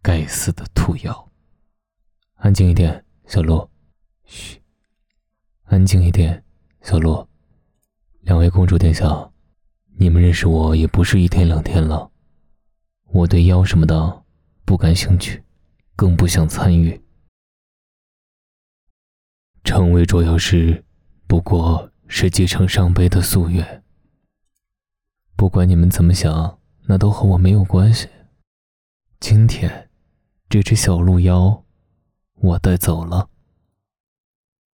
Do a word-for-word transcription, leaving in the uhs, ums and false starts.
该死的兔妖！安静一点，小鹿。嘘，安静一点，小鹿。两位公主殿下，你们认识我也不是一天两天了，我对妖什么的不感兴趣，更不想参与。成为捉妖师不过是继承上辈的夙愿，不管你们怎么想，那都和我没有关系。今天这只小鹿妖我带走了。